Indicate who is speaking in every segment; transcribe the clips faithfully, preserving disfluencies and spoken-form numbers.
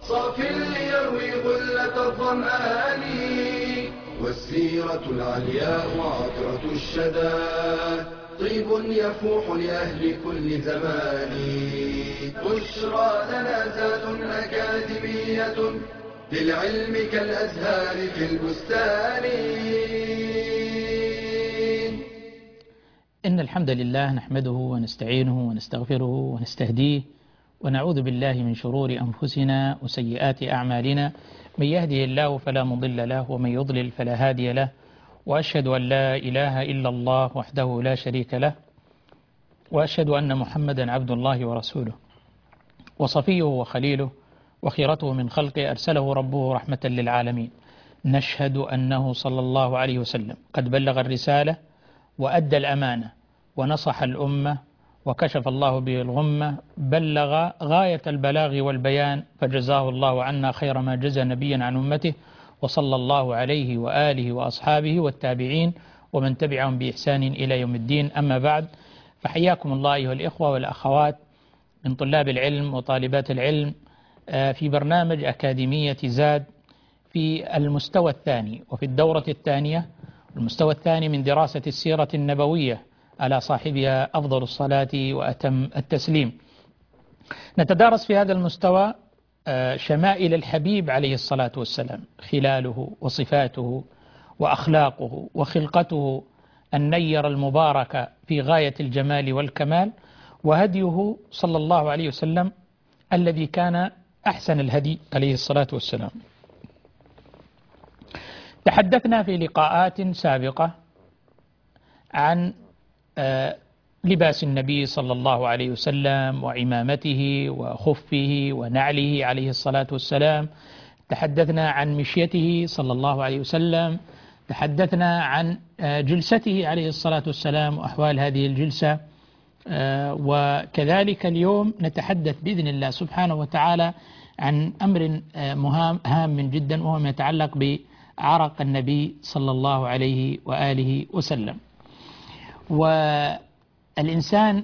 Speaker 1: صاف ليروي غلة الظمآن والسيرة العلياء عطرة الشدى طيب يفوح لأهل كل زمان. بشرى لنا زاد أكاديمية للعلم كالأزهار في البستان.
Speaker 2: إن الحمد لله نحمده ونستعينه ونستغفره ونستهديه ونعوذ بالله من شرور أنفسنا وسيئات أعمالنا، من يهده الله فلا مضل له ومن يضلل فلا هادي له، وأشهد أن لا إله إلا الله وحده لا شريك له، وأشهد أن محمدا عبد الله ورسوله وصفيه وخليله وخيرته من خلقه، أرسله ربه رحمة للعالمين. نشهد أنه صلى الله عليه وسلم قد بلغ الرسالة وأدى الأمانة ونصح الأمة وكشف الله به الغمة، بلغ غاية البلاغ والبيان، فجزاه الله عنا خير ما جزى نبيا عن أمته، وصلى الله عليه وآله وأصحابه والتابعين ومن تبعهم بإحسان إلى يوم الدين. أما بعد، فحياكم الله أيها الإخوة والأخوات من طلاب العلم وطالبات العلم في برنامج أكاديمية زاد في المستوى الثاني وفي الدورة الثانية، المستوى الثاني من دراسة السيرة النبوية على صاحبها أفضل الصلاة وأتم التسليم. نتدارس في هذا المستوى شمائل الحبيب عليه الصلاة والسلام، خلاله وصفاته وأخلاقه وخلقته النير المباركة في غاية الجمال والكمال، وهديه صلى الله عليه وسلم الذي كان أحسن الهدي عليه الصلاة والسلام. تحدثنا في لقاءات سابقة عن لباس النبي صلى الله عليه وسلم وعمامته وخفه ونعله عليه الصلاة والسلام. تحدثنا عن مشيته صلى الله عليه وسلم. تحدثنا عن جلسته عليه الصلاة والسلام وأحوال هذه الجلسة. وكذلك اليوم نتحدث بإذن الله سبحانه وتعالى عن أمر مهم هام جدا، وهو ما يتعلق بعرق النبي صلى الله عليه وآله وسلم. والإنسان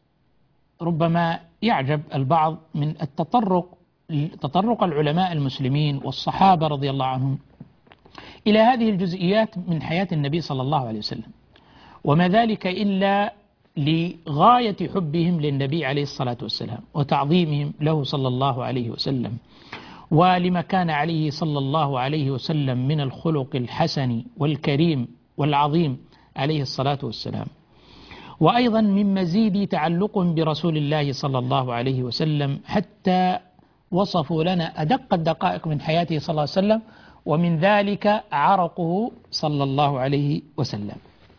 Speaker 2: ربما يعجب البعض من التطرق تطرق العلماء المسلمين والصحابة رضي الله عنهم إلى هذه الجزئيات من حياة النبي صلى الله عليه وسلم، وما ذلك إلا لغاية حبهم للنبي عليه الصلاة والسلام وتعظيمهم له صلى الله عليه وسلم، ولما كان عليه صلى الله عليه وسلم من الخلق الحسن والكريم والعظيم عليه الصلاة والسلام، وأيضا من مزيد تعلق برسول الله صلى الله عليه وسلم، حتى وصفوا لنا أدق الدقائق من حياته صلى الله عليه وسلم، ومن ذلك عرقه صلى الله عليه وسلم.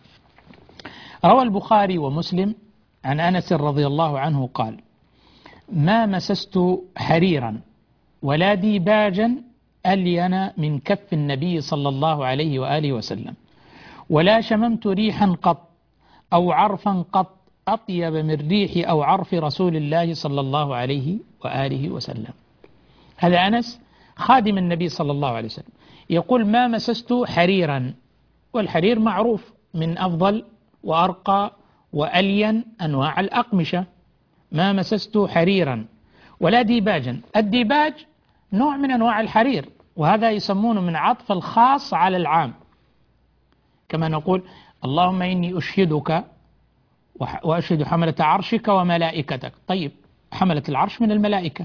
Speaker 2: روى البخاري ومسلم عن أنس رضي الله عنه قال: ما مسست حريرا ولا ديباجا ألين من كف النبي صلى الله عليه وآله وسلم، ولا شممت ريحا قط أو عرفا قط أطيب من ريح أو عرف رسول الله صلى الله عليه وآله وسلم. هذا أنس خادم النبي صلى الله عليه وسلم يقول: ما مسست حريرا، والحرير معروف من أفضل وأرقى وألين أنواع الأقمشة. ما مسست حريرا ولا ديباجا. الديباج نوع من أنواع الحرير، وهذا يسمونه من عطف الخاص على العام، كما نقول: اللهم إني أشهدك وأشهد حملة عرشك وملائكتك. طيب، حملة العرش من الملائكة.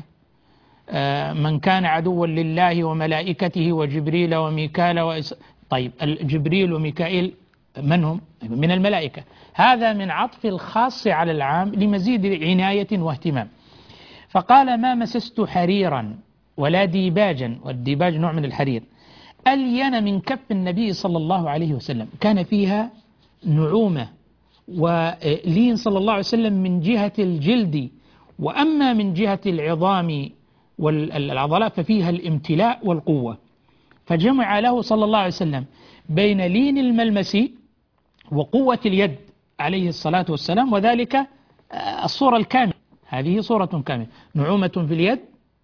Speaker 2: من كان عدوا لله وملائكته وجبريل وميكال وإس... طيب، جبريل وميكائيل من هم؟ من الملائكة. هذا من عطف الخاص على العام لمزيد عناية واهتمام. فقال: ما مسست حريرا ولا ديباجا، والديباج نوع من الحرير، ألين من كف النبي صلى الله عليه وسلم، كان فيها نعومة ولين صلى الله عليه وسلم من جهة الجلد، وأما من جهة العظام والعضلات ففيها الامتلاء والقوة. فجمع له صلى الله عليه وسلم بين لين الملمس وقوة اليد عليه الصلاة والسلام، وذلك الصورة الكاملة. هذه صورة كاملة، نعومة في اليد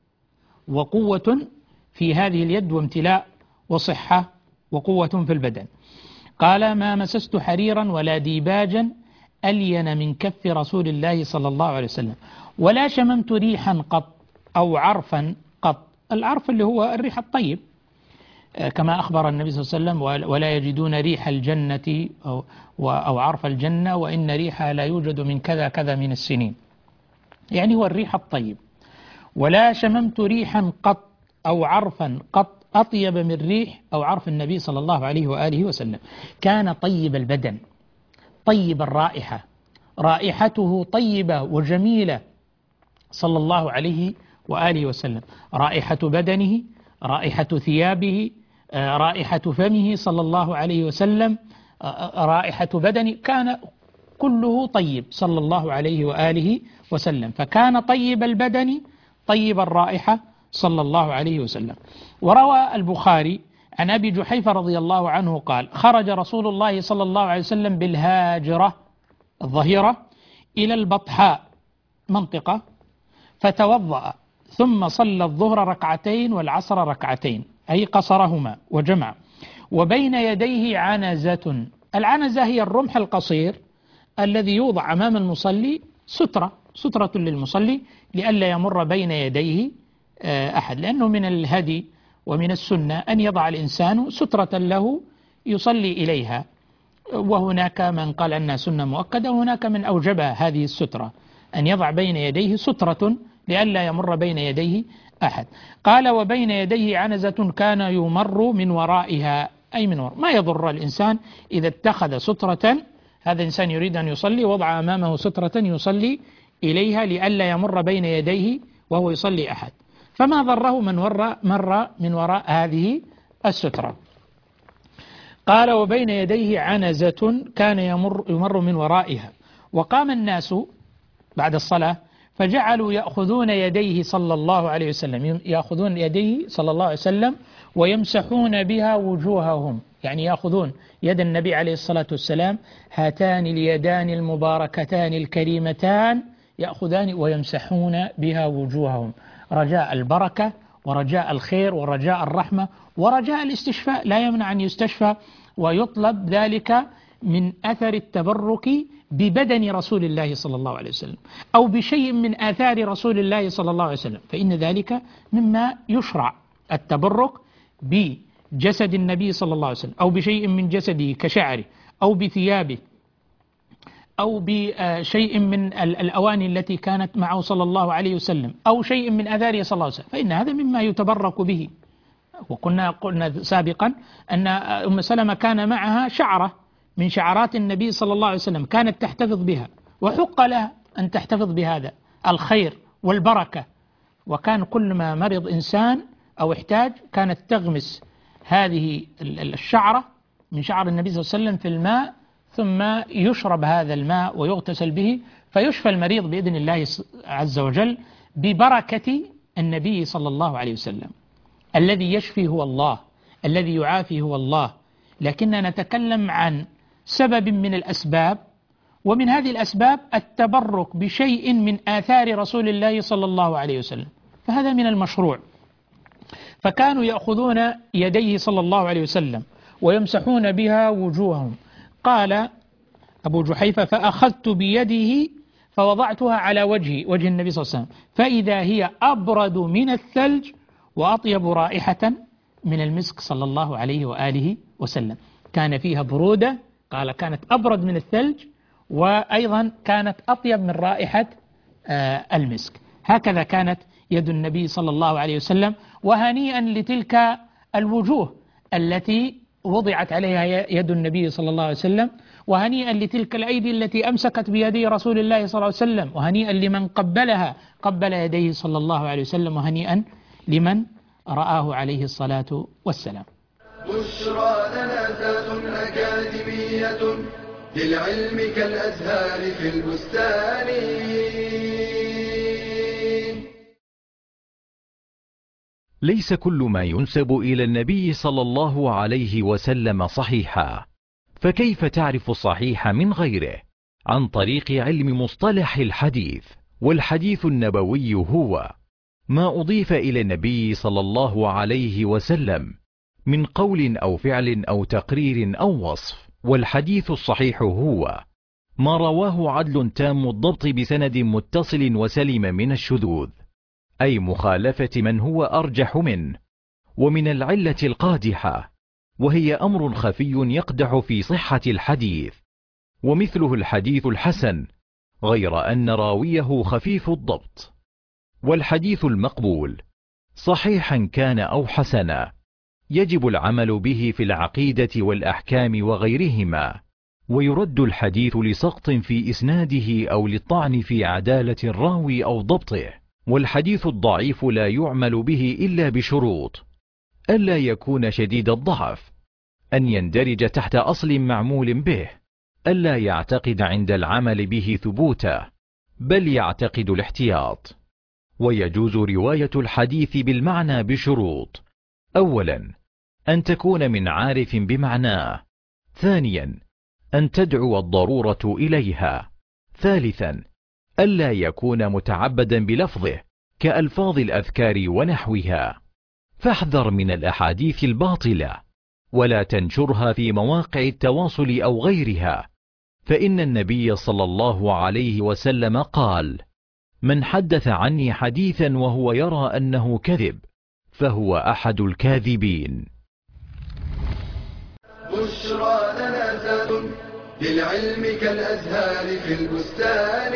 Speaker 2: وقوة في هذه اليد وامتلاء وصحة وقوة في البدن. قال: ما مسست حريرا ولا ديباجا ألين من كف رسول الله صلى الله عليه وسلم، ولا شممت ريحا قط أو عرفا قط العرف اللي هو الريح الطيب، كما أخبر النبي صلى الله عليه وسلم: ولا يجدون ريح الجنة أو, أو عرف الجنة وإن ريحها لا يوجد من كذا كذا من السنين، يعني هو الريح الطيب. ولا شممت ريحا قط أو عرفا قط أطيب من ريح أو عرف النبي صلى الله عليه وآله وسلم. كان طيب البدن طيب الرائحة، رائحته طيبة وجميلة صلى الله عليه وآله وسلم، رائحة بدنه، رائحة ثيابه، رائحة فمه صلى الله عليه وسلم، رائحة بدنه، كان كله طيب صلى الله عليه وآله وسلم. فكان طيب البدن طيب الرائحة صلى الله عليه وسلم. وروى البخاري عن أبي جحيفة رضي الله عنه قال: خرج رسول الله صلى الله عليه وسلم بالهاجرة الظهيرة إلى البطحاء منطقة، فتوضأ ثم صلى الظهر ركعتين والعصر ركعتين، أي قصرهما وجمع، وبين يديه عنزة. العنزة هي الرمح القصير الذي يوضع أمام المصلي سترة سترة للمصلي لئلا يمر بين يديه أحد، لأنه من الهدي ومن السنة أن يضع الإنسان سترة له يصلي إليها، وهناك من قال أنها سنة مؤكدة، وهناك من أوجبها هذه السترة، أن يضع بين يديه سترة لئلا يمر بين يديه أحد. قال: وبين يديه عنزة كان يمر من ورائها، أي من وراء، ما يضر الإنسان إذا اتخذ سترة، هذا إنسان يريد أن يصلي وضع أمامه سترة يصلي إليها لئلا يمر بين يديه وهو يصلي أحد، فما ضره من مر, مر من وراء هذه السترة. قال: وبين يديه عنزة كان يمر, يمر من ورائها. وقام الناس بعد الصلاة فجعلوا يأخذون يديه صلى الله عليه وسلم، يأخذون يديه صلى الله عليه وسلم ويمسحون بها وجوههم، يعني يأخذون يد النبي عليه الصلاة والسلام، هاتان اليدان المباركتان الكريمتان، يأخذان ويمسحون بها وجوههم، رجاء البركة ورجاء الخير ورجاء الرحمة ورجاء الاستشفاء. لا يمنع أن يستشفى، ويطلب ذلك من أثر التبرك ببدن رسول الله صلى الله عليه وسلم، أو بشيء من آثار رسول الله صلى الله عليه وسلم، فإن ذلك مما يشرع التبرك بجسد النبي صلى الله عليه وسلم، أو بشيء من جسده كشعره، أو بثيابه، أو بشيء من الأواني التي كانت معه صلى الله عليه وسلم، أو شيء من آثاره صلى الله عليه وسلم، فإن هذا مما يتبرك به. وكنا قلنا سابقا أن أم سلمة كان معها شعرة من شعرات النبي صلى الله عليه وسلم كانت تحتفظ بها، وحق لها أن تحتفظ بهذا الخير والبركة. وكان كل ما مرض إنسان أو احتاج كانت تغمس هذه الشعرة من شعر النبي صلى الله عليه وسلم في الماء، ثم يشرب هذا الماء ويغتسل به، فيشفى المريض بإذن الله عز وجل ببركة النبي صلى الله عليه وسلم. الذي يشفي هو الله، الذي يعافي هو الله، لكننا نتكلم عن سبب من الأسباب، ومن هذه الأسباب التبرك بشيء من آثار رسول الله صلى الله عليه وسلم، فهذا من المشروع. فكانوا يأخذون يديه صلى الله عليه وسلم ويمسحون بها وجوههم. قال أبو جحيفة: فأخذت بيده فوضعتها على وجهي، وجه النبي صلى الله عليه وسلم، فإذا هي أبرد من الثلج وأطيب رائحة من المسك صلى الله عليه وآله وسلم. كان فيها برودة، قال كانت أبرد من الثلج، وأيضا كانت أطيب من رائحة المسك. هكذا كانت يد النبي صلى الله عليه وسلم. وهنيئا لتلك الوجوه التي وضعت عليها يد النبي صلى الله عليه وسلم، وهنيئا لتلك الأيدي التي أمسكت بيدي رسول الله صلى الله عليه وسلم، وهنيئا لمن قبلها قبل يديه صلى الله عليه وسلم، وهنيئا لمن رآه عليه الصلاة والسلام.
Speaker 1: بشرى لنا ذات أكاديمية للعلم كالأزهار في البستان.
Speaker 3: ليس كل ما ينسب إلى النبي صلى الله عليه وسلم صحيحا، فكيف تعرف الصحيح من غيره؟ عن طريق علم مصطلح الحديث. والحديث النبوي هو ما أضيف إلى النبي صلى الله عليه وسلم من قول أو فعل أو تقرير أو وصف. والحديث الصحيح هو ما رواه عدل تام الضبط بسند متصل وسلم من الشذوذ. أي مخالفة من هو أرجح منه، ومن العلة القادحة، وهي أمر خفي يقدح في صحة الحديث، ومثله الحديث الحسن، غير أن راويه خفيف الضبط. والحديث المقبول صحيحا كان أو حسنا يجب العمل به في العقيدة والأحكام وغيرهما، ويرد الحديث لسقط في إسناده أو للطعن في عدالة الراوي أو ضبطه. والحديث الضعيف لا يعمل به إلا بشروط: ألا يكون شديد الضعف، أن يندرج تحت أصل معمول به، ألا يعتقد عند العمل به ثبوتا، بل يعتقد الاحتياط. ويجوز رواية الحديث بالمعنى بشروط: أولا أن تكون من عارف بمعناه، ثانيا أن تدعو الضرورة إليها، ثالثا ألا يكون متعبدا بلفظه كألفاظ الأذكار ونحوها. فاحذر من الأحاديث الباطلة، ولا تنشرها في مواقع التواصل أو غيرها، فإن النبي صلى الله عليه وسلم قال: من حدث عني حديثا وهو يرى أنه كذب فهو أحد الكاذبين.
Speaker 1: بشرى لنا زاد للعلم كالأزهار في البستان.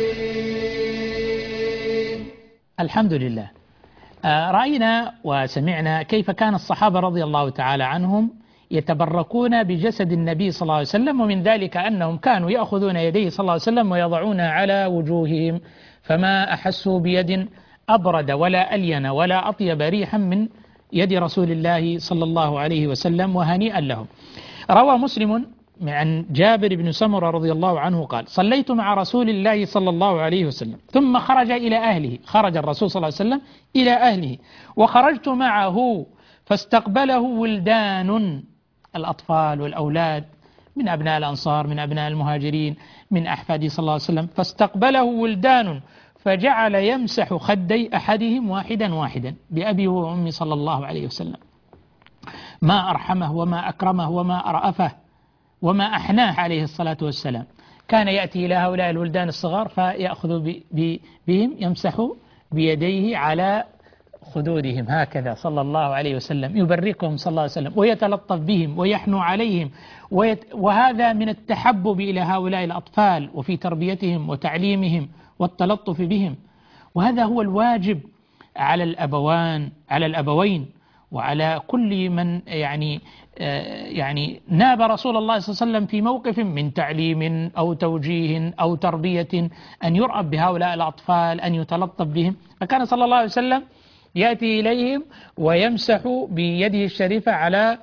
Speaker 2: الحمد لله. رأينا وسمعنا كيف كان الصحابة رضي الله تعالى عنهم يتبركون بجسد النبي صلى الله عليه وسلم، ومن ذلك أنهم كانوا يأخذون يديه صلى الله عليه وسلم ويضعونها على وجوههم، فما أحسوا بيد أبرد ولا ألين ولا أطيب ريحا من يد رسول الله صلى الله عليه وسلم، وهنيئا لهم. روى مسلم عن جابر بن سمرة رضي الله عنه قال: صليت مع رسول الله صلى الله عليه وسلم ثم خرج إلى أهله، خرج الرسول صلى الله عليه وسلم إلى أهله، وخرجت معه فاستقبله ولدان، الأطفال والأولاد من أبناء الأنصار من أبناء المهاجرين من أحفاد صلى الله عليه وسلم، فاستقبله ولدان فجعل يمسح خدي أحدهم واحدا واحدا بأبي وأمي صلى الله عليه وسلم. ما أرحمه وما أكرمه وما أرأفه وما أحناه عليه الصلاة والسلام. كان يأتي إلى هؤلاء الولدان الصغار فيأخذ بهم يمسح بيديه على خدودهم هكذا صلى الله عليه وسلم، يبركهم صلى الله عليه وسلم ويتلطف بهم ويحنو عليهم، ويت وهذا من التحبب إلى هؤلاء الأطفال وفي تربيتهم وتعليمهم والتلطف بهم. وهذا هو الواجب على الأبوان على الأبوين وعلى كل من يعني يعني ناب رسول الله صلى الله عليه وسلم في موقف من تعليم أو توجيه أو تربية، أن يرأب بهؤلاء الأطفال، أن يتلطف بهم. فكان صلى الله عليه وسلم يأتي إليهم ويمسح بيده الشريفة على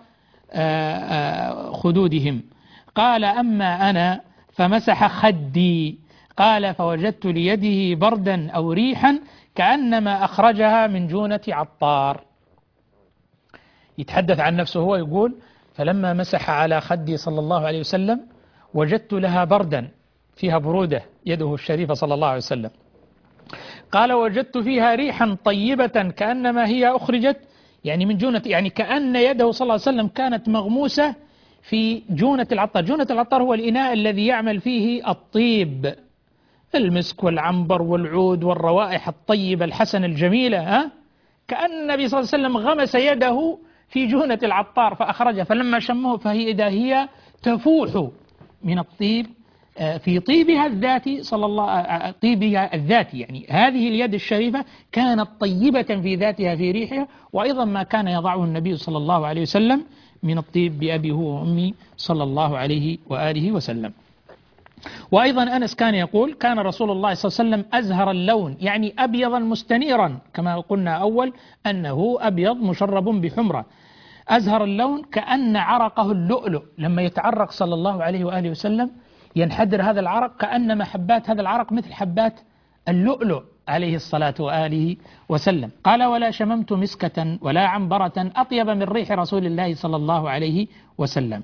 Speaker 2: خدودهم. قال: أما أنا فمسح خدي، قال: فوجدت ليده بردا أو ريحا كأنما أخرجها من جونة عطار. يتحدث عن نفسه هو يقول: فلما مسح على خدي صلى الله عليه وسلم وجدت لها بردا، فيها برودة يده الشريفة صلى الله عليه وسلم. قال: وجدت فيها ريحا طيبة كأنما هي أخرجت يعني من جونة، يعني كأن يده صلى الله عليه وسلم كانت مغموسة في جونة العطار. جونة العطار هو الإناء الذي يعمل فيه الطيب، المسك والعنبر والعود والروائح الطيبة الحسنة الجميلة. ها؟ كأن النبي صلى الله عليه وسلم غمس يده في جونة العطار فأخرجها، فلما شمه فهي إذا هي تفوح من الطيب في طيبها الذاتي صلى الله طيبها الذاتي، يعني هذه اليد الشريفة كانت طيبة في ذاتها في ريحها، وأيضا ما كان يضعه النبي صلى الله عليه وسلم من الطيب بأبي هو وأمي صلى الله عليه وآله وسلم. وأيضا أنس كان يقول: كان رسول الله صلى الله عليه وسلم أزهر اللون، يعني أبيضا مستنيرا، كما قلنا أول أنه أبيض مشرب بحمرة، أزهر اللون كأن عرقه اللؤلؤ. لما يتعرق صلى الله عليه وآله وسلم ينحدر هذا العرق كأنما حبات هذا العرق مثل حبات اللؤلؤ عليه الصلاة وآله وسلم. قال: ولا شممت مسكة ولا عنبرة أطيب من ريح رسول الله صلى الله عليه وسلم.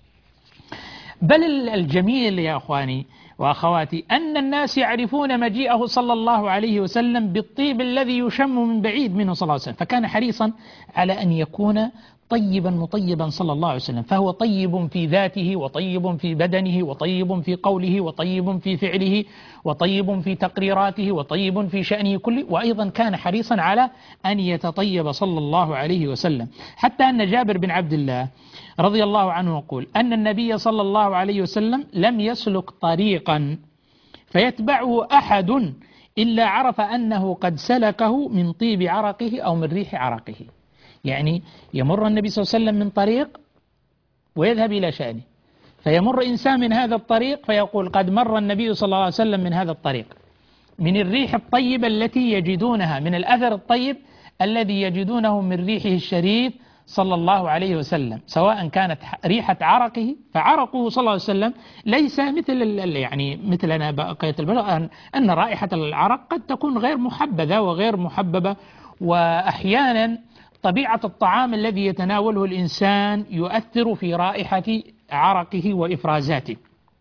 Speaker 2: بل الجميل يا أخواني وأخواتي أن الناس يعرفون مجيئه صلى الله عليه وسلم بالطيب الذي يشم من بعيد منه صلى الله عليه وسلم، فكان حريصا على أن يكون طيبا مطيبا صلى الله عليه وسلم، فهو طيب في ذاته وطيب في بدنه وطيب في قوله وطيب في فعله وطيب في تقريراته وطيب في شأنه كله، وأيضا كان حريصا على أن يتطيب صلى الله عليه وسلم، حتى أن جابر بن عبد الله رضي الله عنه يقول أن النبي صلى الله عليه وسلم لم يسلك طريقا فيتبعه أحد إلا عرف أنه قد سلكه من طيب عرقه أو من ريح عرقه. يعني يمر النبي صلى الله عليه وسلم من طريق ويذهب إلى شأنه، فيمر إنسان من هذا الطريق فيقول قد مر النبي صلى الله عليه وسلم من هذا الطريق، من الريح الطيبة التي يجدونها، من الأثر الطيب الذي يجدونه من ريحه الشريف صلى الله عليه وسلم، سواء كانت ريحة عرقه، فعرقه صلى الله عليه وسلم ليس مثل يعني مثلنا بقية البشر، أن رائحة العرق قد تكون غير محبذة وغير محببة، وأحيانا طبيعة الطعام الذي يتناوله الإنسان يؤثر في رائحة عرقه وإفرازاته.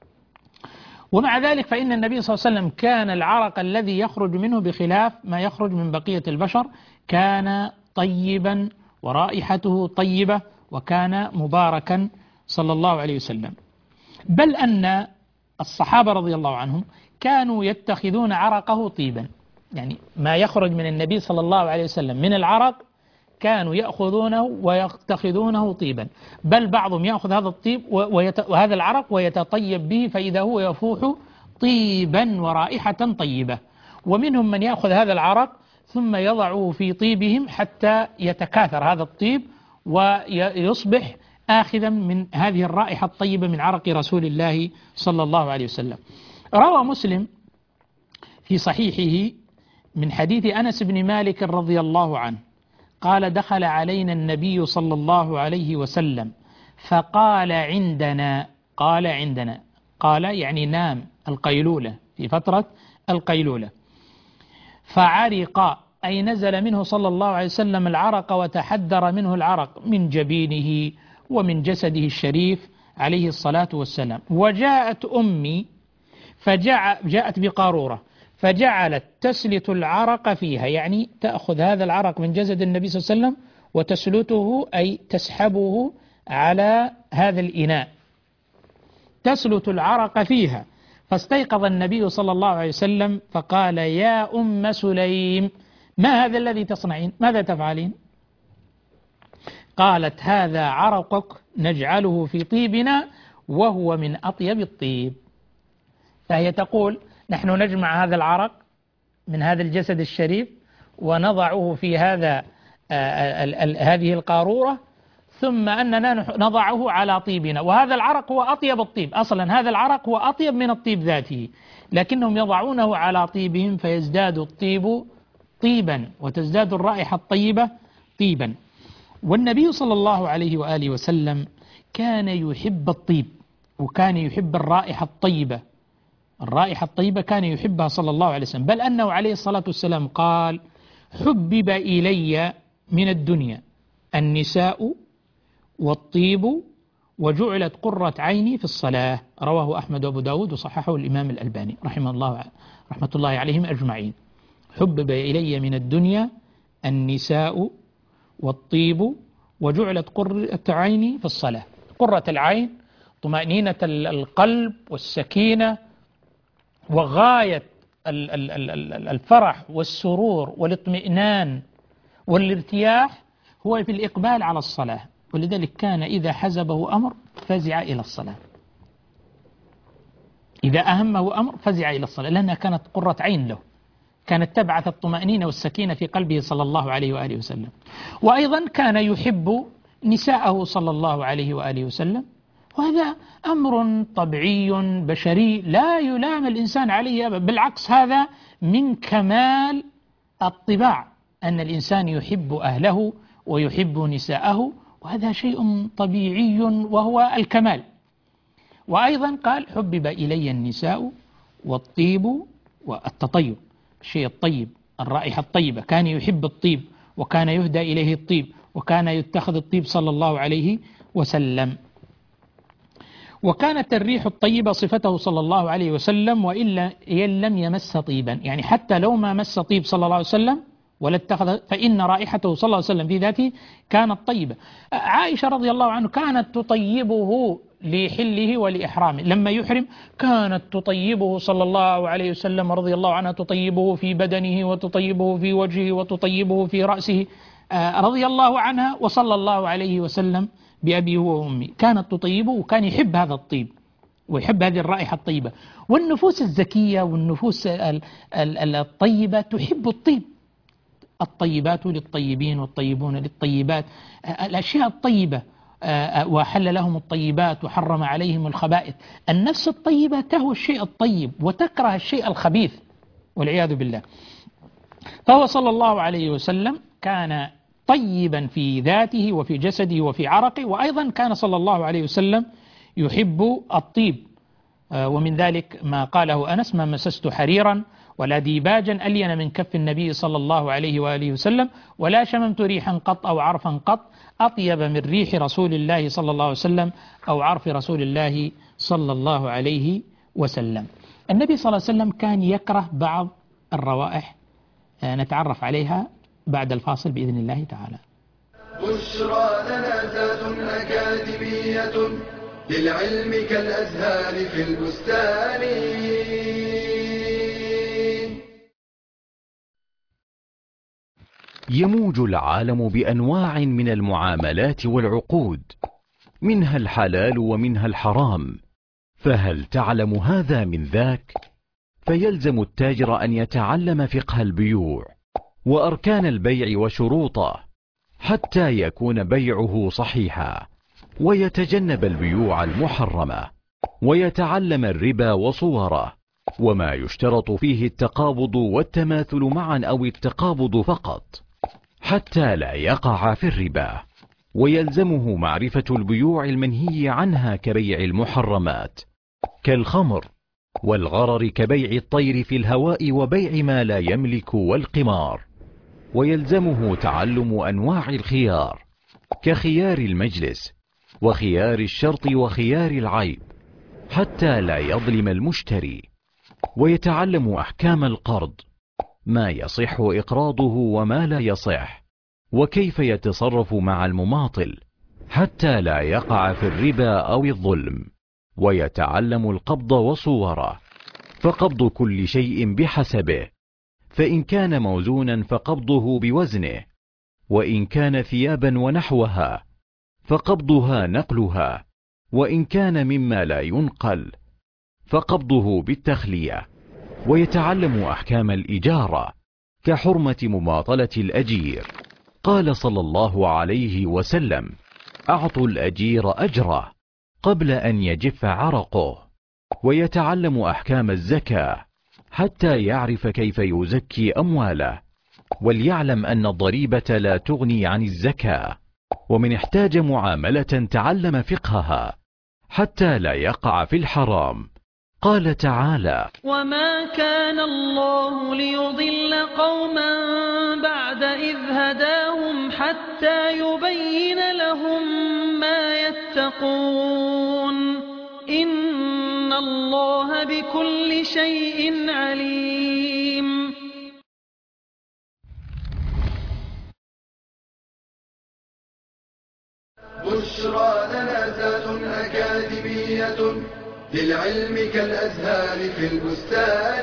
Speaker 2: ومع ذلك فإن النبي صلى الله عليه وسلم كان العرق الذي يخرج منه بخلاف ما يخرج من بقية البشر كان طيبا ورائحته طيبة وكان مباركا صلى الله عليه وسلم، بل أن الصحابة رضي الله عنهم كانوا يتخذون عرقه طيبا، يعني ما يخرج من النبي صلى الله عليه وسلم من العرق كانوا يأخذونه ويتخذونه طيبا، بل بعضهم يأخذ هذا الطيب وهذا العرق ويتطيب به فإذا هو يفوح طيبا ورائحة طيبة، ومنهم من يأخذ هذا العرق ثم يضعه في طيبهم حتى يتكاثر هذا الطيب ويصبح آخذا من هذه الرائحة الطيبة من عرق رسول الله صلى الله عليه وسلم. روى مسلم في صحيحه من حديث أنس بن مالك رضي الله عنه قال دخل علينا النبي صلى الله عليه وسلم فقال عندنا، قال عندنا قال يعني نام القيلولة في فترة القيلولة، فعرق أي نزل منه صلى الله عليه وسلم العرق وتحدر منه العرق من جبينه ومن جسده الشريف عليه الصلاة والسلام. وجاءت أمي فجاءت بقارورة فجعلت تسلت العرق فيها، يعني تأخذ هذا العرق من جسد النبي صلى الله عليه وسلم وتسلته أي تسحبه على هذا الإناء، تسلت العرق فيها. فاستيقظ النبي صلى الله عليه وسلم فقال يا أم سليم ما هذا الذي تصنعين؟ ماذا تفعلين؟ قالت هذا عرقك نجعله في طيبنا وهو من أطيب الطيب. فهي تقول نحن نجمع هذا العرق من هذا الجسد الشريف ونضعه في هذا هذه القارورة، ثم أننا نضعه على طيبنا، وهذا العرق هو أطيب الطيب، أصلا هذا العرق هو أطيب من الطيب ذاته، لكنهم يضعونه على طيبهم فيزداد الطيب طيبا وتزداد الرائحة الطيبة طيبا. والنبي صلى الله عليه وآله وسلم كان يحب الطيب وكان يحب الرائحة الطيبة، الرائحة الطيبة كان يحبها صلى الله عليه وسلم، بل أنه عليه الصلاة والسلام قال حبب إلي من الدنيا النساء والطيب وجعلت قرة عيني في الصلاة. رواه أحمد وأبو داود وصححه الإمام الألباني رحمه الله رحمة الله عليهم أجمعين. حبب إلي من الدنيا النساء والطيب وجعلت قرة عيني في الصلاة. قرة العين طمأنينة القلب والسكينة وغاية الفرح والسرور والاطمئنان والارتياح هو في الإقبال على الصلاة، ولذلك كان إذا حزبه أمر فزع إلى الصلاة، إذا أهمه أمر فزع إلى الصلاة، لأنها كانت قرة عين له، كانت تبعث الطمأنينة والسكينة في قلبه صلى الله عليه وآله وسلم. وأيضا كان يحب نساءه صلى الله عليه وآله وسلم، وهذا أمر طبيعي بشري لا يلام الإنسان عليه أبدا، بالعكس هذا من كمال الطباع أن الإنسان يحب أهله ويحب نساءه، وهذا شيء طبيعي وهو الكمال. وأيضا قال حبب إلي النساء والطيب والتطيب، الشيء الطيب الرائحة الطيبة، كان يحب الطيب وكان يهدى إليه الطيب وكان يتخذ الطيب صلى الله عليه وسلم. وكانت الريح الطيبة صفته صلى الله عليه وسلم وإلا لم يمس طيبا، يعني حتى لو ما مس طيب صلى الله عليه وسلم ولا اتخذ، فإن رائحته صلى الله عليه وسلم في ذاته كانت طيبة. عائشة رضي الله عنه كانت تطيبه لحله ولإحرامه، لما يحرم كانت تطيبه صلى الله عليه وسلم رضي الله عنها، تطيبه في بدنه وتطيبه في وجهه وتطيبه في رأسه رضي الله عنها، وصلى الله عليه وسلم بأبيه وأمي كانت تطيبه، وكان يحب هذا الطيب ويحب هذه الرائحة الطيبة. والنفوس الزكية والنفوس الطيبة تحب الطيب، الطيبات للطيبين والطيبون للطيبات، الأشياء الطيبة، وحل لهم الطيبات وحرم عليهم الخبائث. النفس الطيبة تهوى الشيء الطيب وتكره الشيء الخبيث والعياذ بالله. فهو صلى الله عليه وسلم كان طيبا في ذاته وفي جسده وفي عرقه، وأيضا كان صلى الله عليه وسلم يحب الطيب، ومن ذلك ما قاله أنس: ما مسست حريرا ولا ديباجا ألين من كف النبي صلى الله عليه وآله وسلم، ولا شممت ريحا قط أو عرفا قط أطيب من ريح رسول الله صلى الله عليه وسلم أو عرف رسول الله صلى الله عليه وسلم. النبي صلى الله عليه وسلم كان يكره بعض الروائح، نتعرف عليها بعد الفاصل بإذن الله تعالى.
Speaker 1: بشرى لنا زاد أكاديمية للعلم كالأزهار في البستان.
Speaker 3: يموج العالم بأنواع من المعاملات والعقود، منها الحلال ومنها الحرام، فهل تعلم هذا من ذاك؟ فيلزم التاجر أن يتعلم فقه البيوع وأركان البيع وشروطه حتى يكون بيعه صحيحا، ويتجنب البيوع المحرمة، ويتعلم الربا وصوره، وما يشترط فيه التقابض والتماثل معا أو التقابض فقط، حتى لا يقع في الربا. ويلزمه معرفة البيوع المنهي عنها كبيع المحرمات كالخمر، والغرر كبيع الطير في الهواء وبيع ما لا يملك والقمار. ويلزمه تعلم أنواع الخيار كخيار المجلس وخيار الشرط وخيار العيب حتى لا يظلم المشتري. ويتعلم أحكام القرض، ما يصح إقراضه وما لا يصح، وكيف يتصرف مع المماطل حتى لا يقع في الربا أو الظلم. ويتعلم القبض وصوره، فقبض كل شيء بحسبه، فإن كان موزونا فقبضه بوزنه، وإن كان ثيابا ونحوها فقبضها نقلها، وإن كان مما لا ينقل فقبضه بالتخلية. ويتعلم أحكام الإجارة كحرمة مماطلة الأجير، قال صلى الله عليه وسلم: أعطوا الأجير أجره قبل أن يجف عرقه. ويتعلم أحكام الزكاة حتى يعرف كيف يزكي أمواله، وليعلم أن الضريبة لا تغني عن الزكاة. ومن احتاج معاملة تعلم فقهها حتى لا يقع في الحرام. قال تعالى:
Speaker 4: وما كان الله ليضل قوما بعد إذ هداهم حتى يبين لهم ما يتقون إن الله بكل شيء عليم.
Speaker 1: بشرى لنا زاد أكاديمية للعلم كالأزهار في البستان.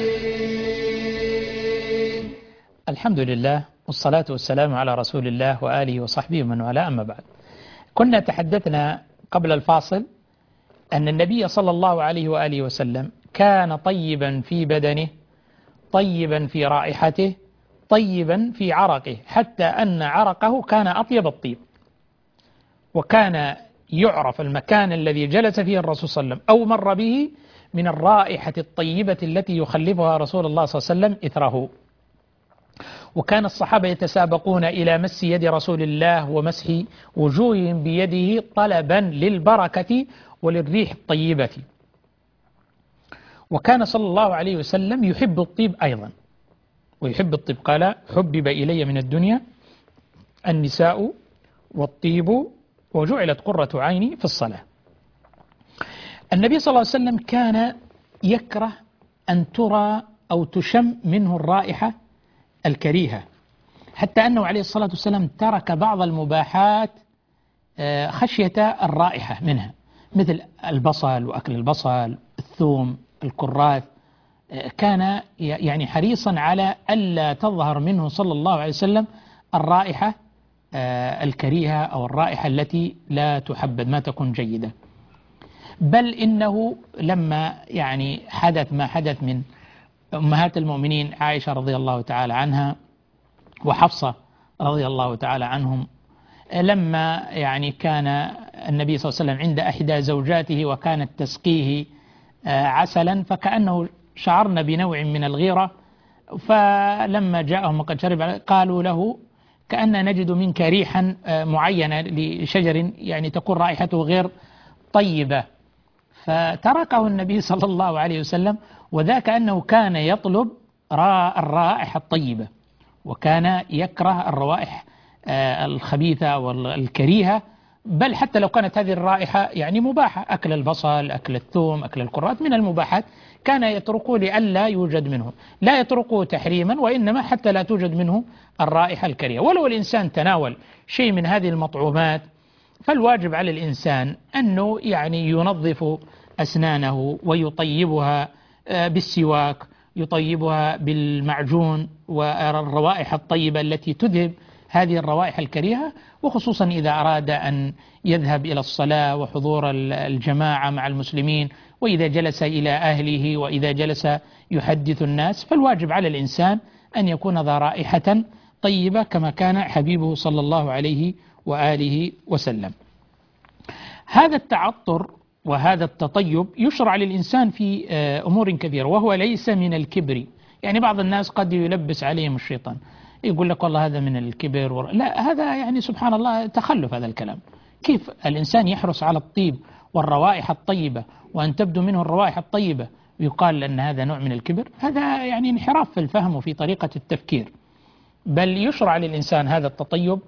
Speaker 2: الحمد لله والصلاة والسلام على رسول الله وآله وصحبه ومن والاه، أما بعد. كنا تحدثنا قبل الفاصل أن النبي صلى الله عليه وآله وسلم كان طيبا في بدنه، طيبا في رائحته، طيبا في عرقه، حتى أن عرقه كان أطيب الطيب. وكان يعرف المكان الذي جلس فيه الرسول صلى الله عليه وسلم أو مر به من الرائحة الطيبة التي يخلفها رسول الله صلى الله عليه وسلم إثره. وكان الصحابة يتسابقون إلى مس يد رسول الله ومسح وجوههم بيده طلبا للبركة وللريح الطيبة. وكان صلى الله عليه وسلم يحب الطيب أيضا، ويحب الطيب، قال: حبب إلي من الدنيا النساء والطيب وجعلت قرة عيني في الصلاة. النبي صلى الله عليه وسلم كان يكره أن ترى أو تشم منه الرائحة الكريهة حتى أنه عليه الصلاة والسلام ترك بعض المباحات خشية الرائحة منها، مثل البصل وأكل البصل، الثوم، الكراث. كان يعني حريصا على ألا تظهر منه صلى الله عليه وسلم الرائحة الكريهة أو الرائحة التي لا تحبذ، ما تكون جيدة. بل إنه لما يعني حدث ما حدث من أمهات المؤمنين عائشة رضي الله تعالى عنها وحفصة رضي الله تعالى عنهم، لما يعني كان النبي صلى الله عليه وسلم عند إحدى زوجاته وكانت تسقيه عسلا، فكأنه شعرنا بنوع من الغيرة، فلما جاءهم وقد شرب قالوا له كأن نجد منك ريحا معينة لشجر يعني تكون رائحته غير طيبة، فتركه النبي صلى الله عليه وسلم، وذاك أنه كان يطلب الرائحة الطيبة، وكان يكره الروائح الخبيثة والكريهة، بل حتى لو كانت هذه الرائحة يعني مباحة، أكل البصل، أكل الثوم، أكل الكرات من المباحات، كان يتركه لئلا يوجد منه، لا يتركه تحريما، وإنما حتى لا توجد منه الرائحة الكريهة. ولو الإنسان تناول شيء من هذه المطعومات فالواجب على الإنسان أنه يعني ينظف أسنانه ويطيبها بالسواك، يطيبها بالمعجون والروائح الطيبة التي تذهب هذه الروائح الكريهة، وخصوصا إذا أراد أن يذهب إلى الصلاة وحضور الجماعة مع المسلمين، وإذا جلس إلى أهله، وإذا جلس يحدث الناس، فالواجب على الإنسان أن يكون ذا رائحة طيبة كما كان حبيبه صلى الله عليه وآله وسلم. هذا التعطر وهذا التطيب يشرع للإنسان في أمور كثيرة، وهو ليس من الكبر. يعني بعض الناس قد يلبس عليهم الشيطان، يقول لك والله هذا من الكبر ور... لا، هذا يعني سبحان الله تخلف هذا الكلام. كيف الإنسان يحرص على الطيب والروائح الطيبة وأن تبدو منه الروائح الطيبة ويقال أن هذا نوع من الكبر؟ هذا يعني انحراف في الفهم وفي طريقة التفكير. بل يشرع للإنسان هذا التطيب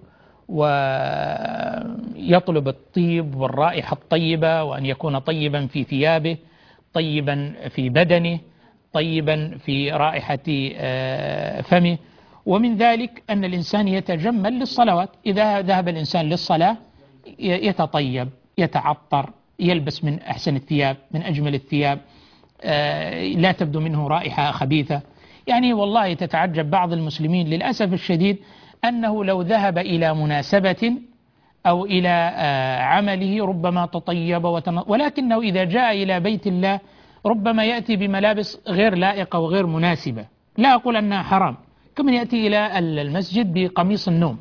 Speaker 2: ويطلب الطيب والرائحة الطيبة، وأن يكون طيبا في ثيابه، طيبا في بدنه، طيبا في رائحة فمه. ومن ذلك أن الإنسان يتجمل للصلوات، إذا ذهب الإنسان للصلاة يتطيب، يتعطر، يلبس من أحسن الثياب، من أجمل الثياب، لا تبدو منه رائحة خبيثة. يعني والله تتعجب بعض المسلمين للأسف الشديد أنه لو ذهب إلى مناسبة أو إلى عمله ربما تطيب وتن... ولكنه إذا جاء إلى بيت الله ربما يأتي بملابس غير لائقة وغير مناسبة. لا أقول أنها حرام، كمن يأتي إلى المسجد بقميص النوم،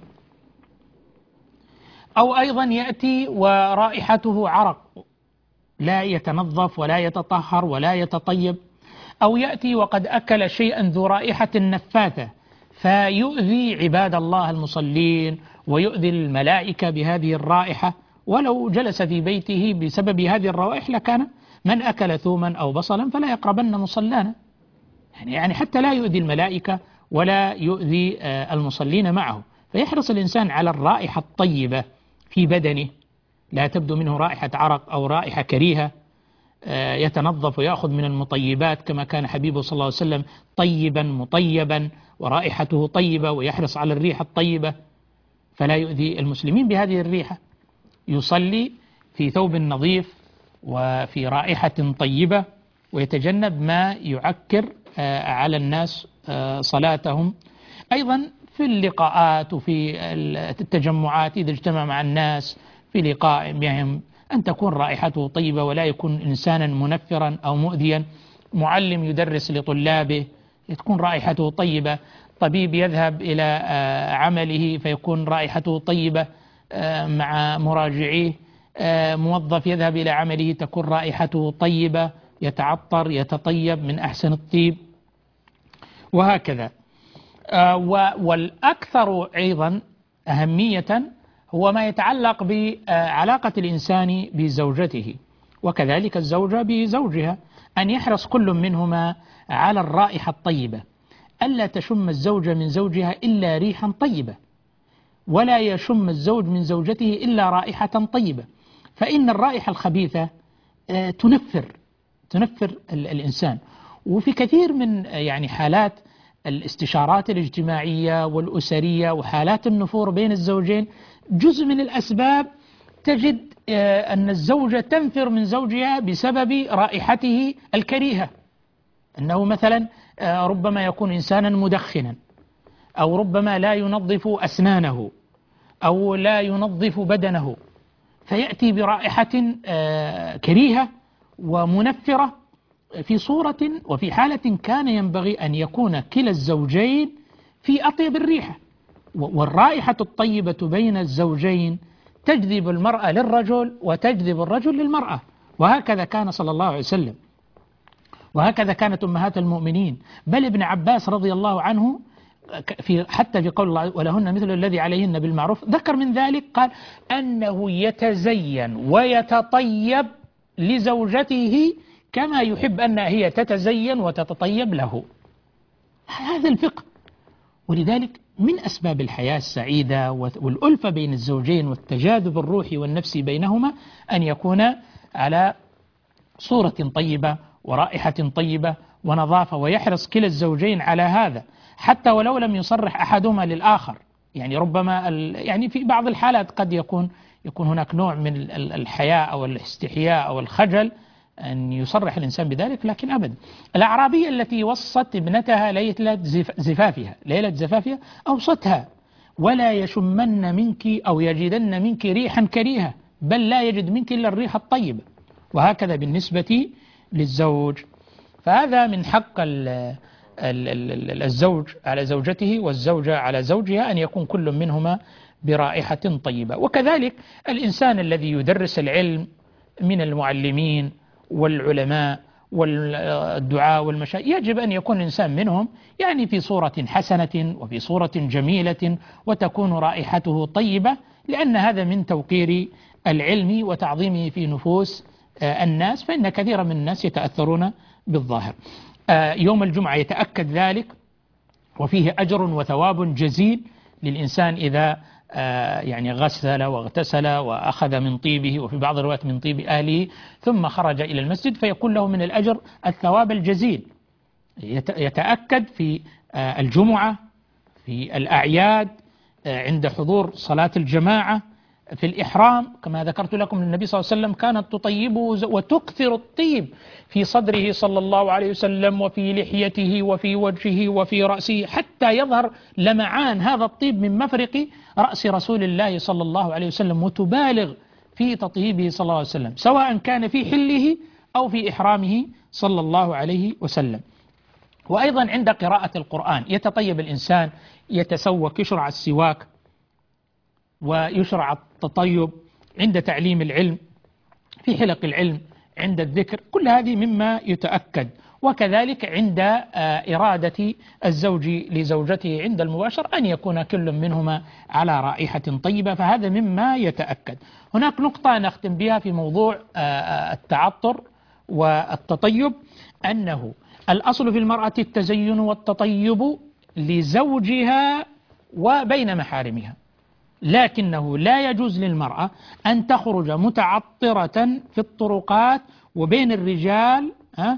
Speaker 2: أو أيضا يأتي ورائحته عرق، لا يتنظف ولا يتطهر ولا يتطيب، أو يأتي وقد أكل شيئا ذو رائحة نفاثة فيؤذي عباد الله المصلين ويؤذي الملائكة بهذه الرائحة. ولو جلس في بيته بسبب هذه الروائح لكان من أكل ثوما أو بصلا فلا يقربن مصلانا، يعني يعني حتى لا يؤذي الملائكة ولا يؤذي المصلين معه. فيحرص الإنسان على الرائحة الطيبة في بدنه، لا تبدو منه رائحة عرق أو رائحة كريهة، يتنظف ويأخذ من المطيبات كما كان حبيبه صلى الله عليه وسلم طيبا مطيبا ورائحته طيبة، ويحرص على الريحة الطيبة فلا يؤذي المسلمين بهذه الريحة. يصلي في ثوب نظيف وفي رائحة طيبة، ويتجنب ما يعكر على الناس صلاتهم. أيضا في اللقاءات وفي التجمعات إذا اجتمع مع الناس في لقاء بهم أن تكون رائحته طيبة ولا يكون إنسانا منفرا أو مؤذيا. معلم يدرس لطلابه تكون رائحته طيبة، طبيب يذهب إلى عمله فيكون رائحته طيبة مع مراجعيه، موظف يذهب إلى عمله تكون رائحته طيبة، يتعطر يتطيب من أحسن الطيب، وهكذا. والأكثر أيضا أهمية هو ما يتعلق بعلاقة الإنسان بزوجته، وكذلك الزوجة بزوجها، أن يحرص كل منهما على الرائحة الطيبة، ألا تشم الزوجة من زوجها إلا ريحا طيبة، ولا يشم الزوج من زوجته إلا رائحة طيبة، فإن الرائحة الخبيثة تنفر تنفر الإنسان. وفي كثير من يعني حالات الاستشارات الاجتماعية والأسرية وحالات النفور بين الزوجين جزء من الأسباب تجد أن الزوجة تنفر من زوجها بسبب رائحته الكريهة، أنه مثلا ربما يكون إنسانا مدخنا، أو ربما لا ينظف أسنانه، أو لا ينظف بدنه، فيأتي برائحة كريهة ومنفرة في صورة وفي حالة كان ينبغي أن يكون كلا الزوجين في أطيب الريحة. والرائحة الطيبة بين الزوجين تجذب المرأة للرجل وتجذب الرجل للمرأة، وهكذا كان صلى الله عليه وسلم، وهكذا كانت أمهات المؤمنين. بل ابن عباس رضي الله عنه في حتى في قول الله ولهن مثل الذي عليهن بالمعروف ذكر من ذلك، قال أنه يتزين ويتطيب لزوجته كما يحب أن هي تتزين وتتطيب له. هذا الفقه. ولذلك من أسباب الحياة السعيدة والألفة بين الزوجين والتجاذب الروحي والنفسي بينهما أن يكون على صورة طيبة ورائحة طيبة ونظافة، ويحرص كلا الزوجين على هذا حتى ولو لم يصرح أحدهما للآخر. يعني ربما يعني في بعض الحالات قد يكون يكون هناك نوع من الحياء أو الاستحياء أو الخجل أن يصرح الإنسان بذلك، لكن أبدا. الأعرابية التي وصت ابنتها ليلة زفافها ليلة زفافها أوصتها ولا يشمن منك أو يجدن منك ريحا كريهة، بل لا يجد منك إلا الريح الطيبة. وهكذا بالنسبة للزوج، فهذا من حق الزوج على زوجته والزوجة على زوجها أن يكون كل منهما برائحة طيبة. وكذلك الإنسان الذي يدرس العلم من المعلمين والعلماء والدعاء والمشايخ يجب أن يكون الإنسان منهم يعني في صورة حسنة وفي صورة جميلة وتكون رائحته طيبة، لأن هذا من توقير العلم وتعظيمه في نفوس الناس، فإن كثيرا من الناس يتأثرون بالظاهر. يوم الجمعة يتأكد ذلك، وفيه أجر وثواب جزيل للإنسان إذا يعني غسل واغتسل وأخذ من طيبه، وفي بعض الروايات من طيب أهله، ثم خرج إلى المسجد فيكون له من الأجر الثواب الجزيل. يتأكد في الجمعة، في الأعياد، عند حضور صلاة الجماعة، في الإحرام كما ذكرت لكم النبي صلى الله عليه وسلم كانت تطيبه وتكثر الطيب في صدره صلى الله عليه وسلم وفي لحيته وفي وجهه وفي رأسه، حتى يظهر لمعان هذا الطيب من مفرق رأس رسول الله صلى الله عليه وسلم، وتبالغ في تطيبه صلى الله عليه وسلم سواء كان في حله أو في إحرامه صلى الله عليه وسلم. وأيضا عند قراءة القرآن يتطيب الإنسان، يتسوك، يشرع السواك ويشرع التطيب عند تعليم العلم، في حلق العلم، عند الذكر، كل هذه مما يتأكد. وكذلك عند إرادة الزوج لزوجته عند المباشر أن يكون كل منهما على رائحة طيبة، فهذا مما يتأكد. هناك نقطة نختم بها في موضوع التعطر والتطيب، أنه الأصل في المرأة التزين والتطيب لزوجها وبين محارمها، لكنه لا يجوز للمرأة أن تخرج متعطرة في الطرقات وبين الرجال.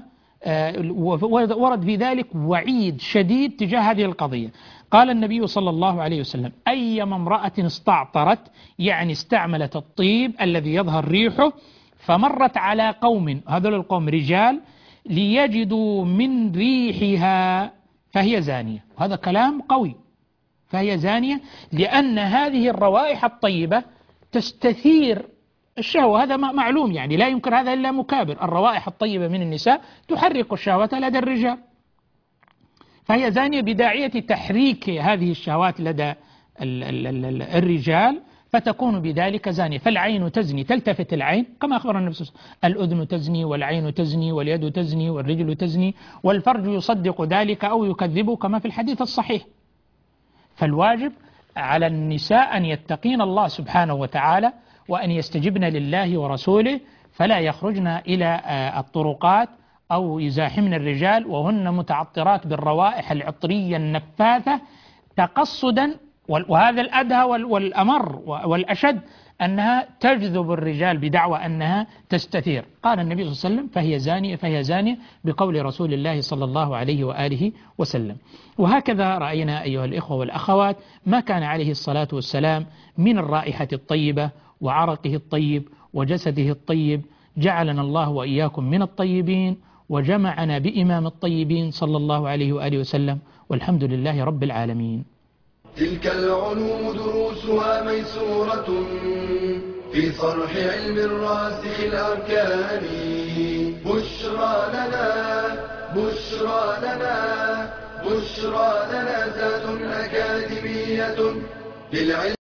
Speaker 2: ورد في ذلك وعيد شديد تجاه هذه القضية. قال النبي صلى الله عليه وسلم: أيما امرأة استعطرت، يعني استعملت الطيب الذي يظهر ريحه، فمرت على قوم، هذول القوم رجال، ليجدوا من ريحها فهي زانية. وهذا كلام قوي، فهي زانية، لأن هذه الروائح الطيبة تستثير الشهوة، هذا معلوم، يعني لا ينكر هذا إلا مكابر. الروائح الطيبة من النساء تحرك الشهوة لدى الرجال، فهي زانية بداعية تحريك هذه الشهوات لدى الرجال، فتكون بذلك زانية. فالعين تزني، تلتفت العين كما أخبر النبي صلى الله عليه وسلم: الأذن تزني والعين تزني واليد تزني والرجل تزني، والفرج يصدق ذلك أو يكذبه كما في الحديث الصحيح. فالواجب على النساء أن يتقين الله سبحانه وتعالى وأن يستجبن لله ورسوله، فلا يخرجن إلى الطرقات أو يزاحمن الرجال وهن متعطرات بالروائح العطرية النفاثة تقصدا وهذا الأدهى والأمر والأشد أنها تجذب الرجال بدعوى أنها تستثير. قال النبي صلى الله عليه وسلم فهي زانية فهي زانية بقول رسول الله صلى الله عليه وآله وسلم. وهكذا رأينا أيها الإخوة والأخوات ما كان عليه الصلاة والسلام من الرائحة الطيبة وعرقه الطيب وجسده الطيب. جعلنا الله وإياكم من الطيبين وجمعنا بإمام الطيبين صلى الله عليه وآله وسلم، والحمد لله رب العالمين.
Speaker 1: تلك العلوم دروسها ميسورة في صرح علم الراسخ الأركان. بشرى لنا بشرى لنا بشرى لنا زاد أكاديمية للعلم.